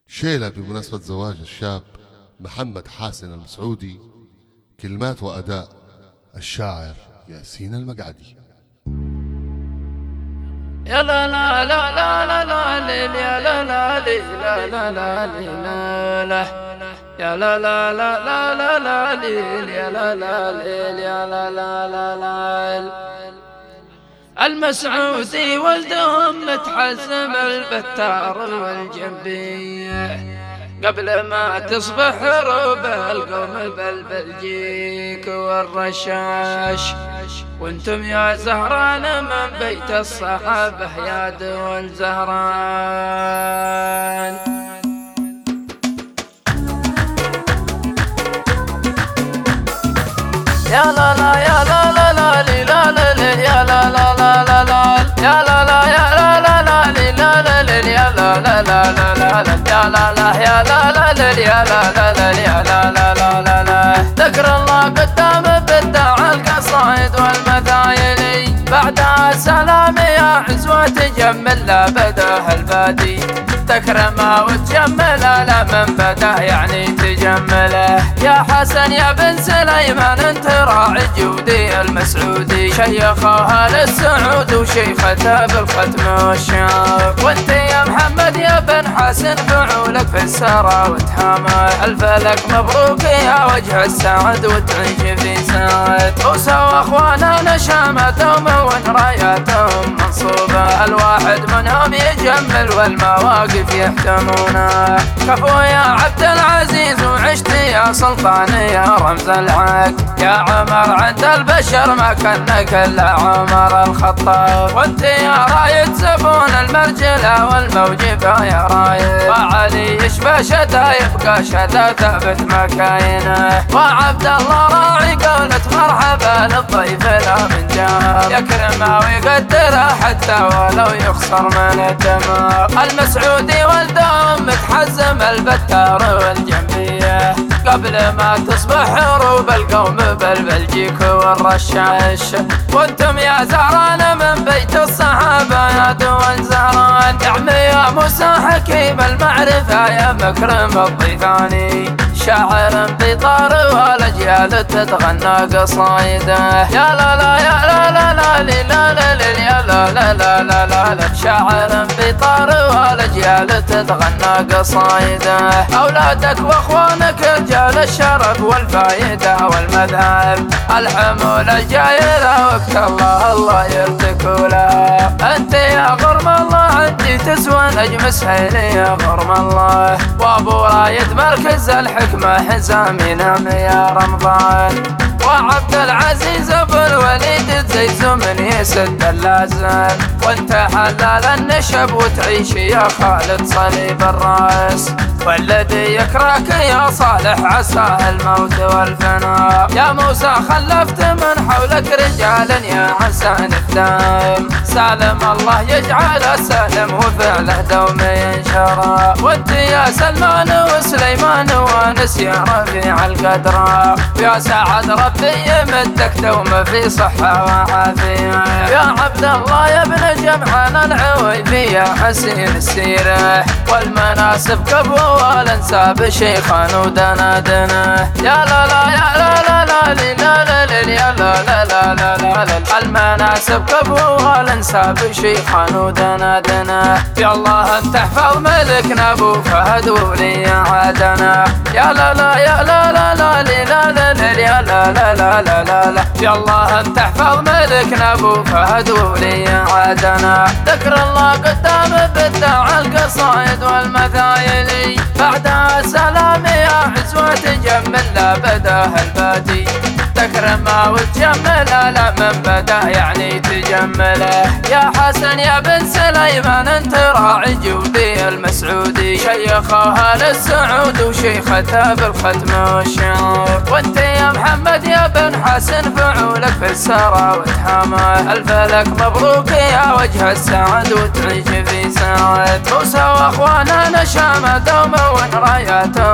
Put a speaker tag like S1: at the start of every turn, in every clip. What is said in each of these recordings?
S1: شيلة بمناسبة زواج الشاب محمد حاسن المسعودي. كلمات وأداء الشاعر ياسين المقعدي.
S2: يا لا لا لا لا لا لا ليل يا لا لا لا لا لا لا يا لا لا لا لا لا لا ليل يا لا لا ليل يا لا لا لا لا. المسعودي ولدهم متحزم البتار والجنبية قبل ما تصبح حروب القوم بالبلجيك والرشاش. وانتم يا زهران من بيت الصحابة يا دول زهران. يا لا لا يا لا لا لا لا لا يا لا لا لا لا لا يا لا لا يا لا لا لا لا لا يا لا لا لا لا لا يا لا لا يا لا لا لا يا لا لا لا يا لا لا لا لا. ذكر الله قدام بدع القصائد والمثايل بعدها السلام يا عزوة تجمل لا بداه البادي تكرمه وتجمله لا من بده يعني تجمله. يا حسن يا بن سليمان انت راعي جودي المسعودي شيخها للسعود وشيخته بالختم والشاق. وانت يا محمد يا بن حسن فعولك في السرى وتهامه الفلك مبروك يا وجه السعد وتعيش في سعد. وسوى اخوانا نشامتهم وان راياتهم منصوبه الواحد منهم يجمل والمواقف يحتمونه. كفو يا عبد العزيز وعشت يا سلطان يا رمز العق. يا عمر عند البشر ما كنك الا عمر الخطاب. وانت يا رايد زبون المرجله والموجبه يا رايد. وعلي يشبه شدا يبقى شدا ثابت مكاينه. وعبد الله راعي قولة مرحبا للضيف لا من جاب يكرمه ويقدره حتى ولو يخسر من الدماء. المسعودي ولدهم متحزم البتار والجنبية قبل ما تصبح حروب القوم بالبلجيك والرشاش. وانتم يا زهران من بيت الصحابة يا دول زهران. اعمي يا موسى حكيم المعرفة يا مكرم الضيفاني شاعر بطار والاجيال تتغنى قصايده. يا لا لا يا لا لا لا لا لا يا لا لا لا لا لا شاعر بطار والاجيال تتغنى قصايده. اولادك واخوانك رجال الشرف والفايده والمذهب الحمول الجايره وقت الله الله يرتكوا لها. انت يا غرم الله عندي تسوى نجم سهيلي يا غرم الله. وابو رايد مركز الحكمه حزامي نعم يا رمضان. وعبد العزيز ابو الوليد زيز من يسد اللازم. وانت حلال النشب وتعيش يا خالد صليب الراس. والذي يكرهك يا صالح عساه الموت والفناء. يا موسى خلفت من حولك رجالا يا حسن الدم. سالم الله يجعل سالم وفعله دوم ينشر. وانت يا سلمان وسليمان وانس يا رفيع القدر. يا سعد ربي يمدك دوم في صحة وعافية. يا عبد الله يا ابن جمعان العويفي يا حسين السيرة والمناسب قبو والانساب شيخان ودنادنه. يا لا لا يا لا لا لا لا لا يا لا لا لا لا لا المناسب قبو والانساب شيخان ودنادنه. يا الله انت احفظ ملكنا ابو فهد ولي عادنا. يا لا لا يا لا لا لا لا لا يا لا لا لا لا لا يا الله انت احفظ ملكنا ابو فهد ولي عادنا. ذكر الله قدام بدع القصائد والمثايل بعدها السلام يا عزوة تجمل لا بداه البادي تكرمه وتجمله لا من بده يعني تجمله. يا حسن يا بن سليمان انت راعي جودي المسعودي شيخها للسعود وشيخته بالختم والشاق. وانت يا محمد يا بن حسن فعولك في السرى وتهامه الفلك مبروك يا وجه السعد وتعيش في سعد. موسى واخوانا نشامه دوم وان راياتهم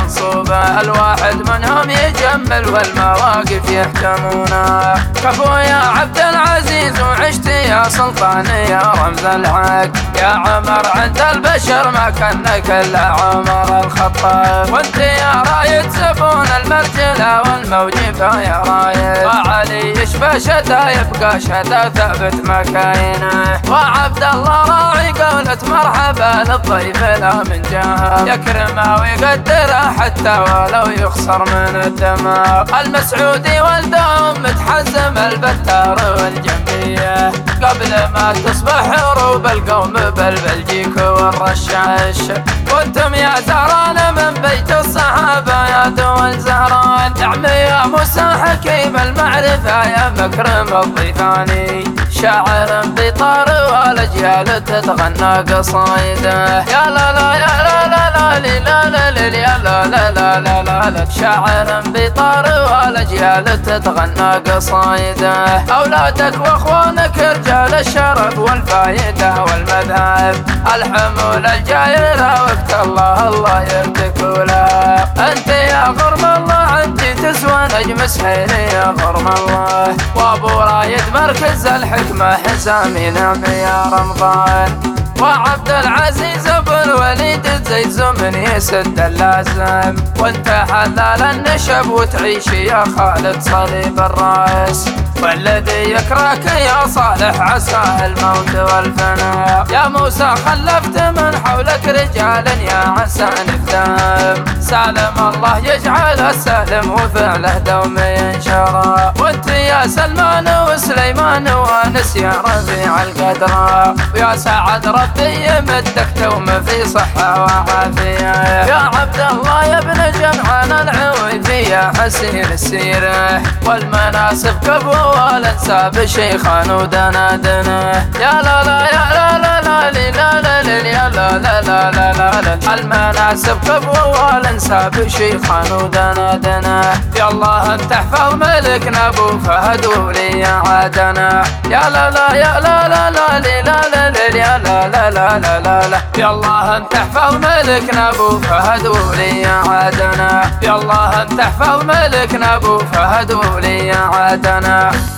S2: منصوبة، الواحد منهم يجمل والمواقف يحتمونه. كفو يا عبد العزيز وعشت يا سلطان يا رمز الحق، يا عمر عند البشر ما كنك الا عمر الخطاب، وانت يا رايد زبون المرجله والموجبه يا رايد، وعلي يشبه شتا يبقى شتا ثابت مكاينه، وعبد الله راعي قولة مرحبا للضيف لا من جهه، يكرمه ويقدره حتى ولو يخسر من الدماء. المسعودي والدوم متحزم البتار والجنبيه، قبل ما تصبح حروب القوم بالبلجيك والرشاش، وانتم يا زهران من بيت الصحابه يا دول زهران، نعم يا موسى حكيم المعرفه يا مكرم الضيفاني، شاعر بطار والاجيال تتغنى قصايده، يا لا لا يا لا لا لا لا لا لا يا لا لا لا لا لا لا، شاعر بطار والاجيال تتغنى قصايده، اولادك واخوانك رجال الشرف والفايده والمذهب، الحمول الجايره وقت الله الله يرتكوا لها، انت يا غرم الله عندي تسوى نجم سحيل يا غرم الله، وابو رايد مركز الحكمه حسامي نعم يا رمضان، وعبد العزيز ابو الوليد زيد زمن يسد اللازم، وانت حلال النشب وتعيش يا خالد صليب الراس، والذي يكرهك يا صالح عساه الموت والفناء، يا موسى خلفت من حولك رجالا يا عسى نفدام، سالم الله يجعل السالم وفعله دوم ينشرى، وانت يا سلمان وسليمان وانس يا رفيع القدر، ويا سعد ربي يمدك دوم في صحة وعافية، يا عبد الله يا ابن جمعان العويفي يا حسين السيرة، والمناسب كفو والانساب شيخان ودنادنه، يا لا لا يا لا لا لا لا لا لا يا لا لا لا لا لا لا، المناسب كفو والانساب شيخان ودنادنه، يا الله انت احفظ ملكنا ابو فهد وولي عادنا، يا لا لا يا لا لا لا لا لا لا يا لا لا لا لا لا لا، يا الله انت احفظ ملكنا ابو فهد وولي عادنا، يا الله انت احفظ ملكنا ابو فهد وولي عادنا.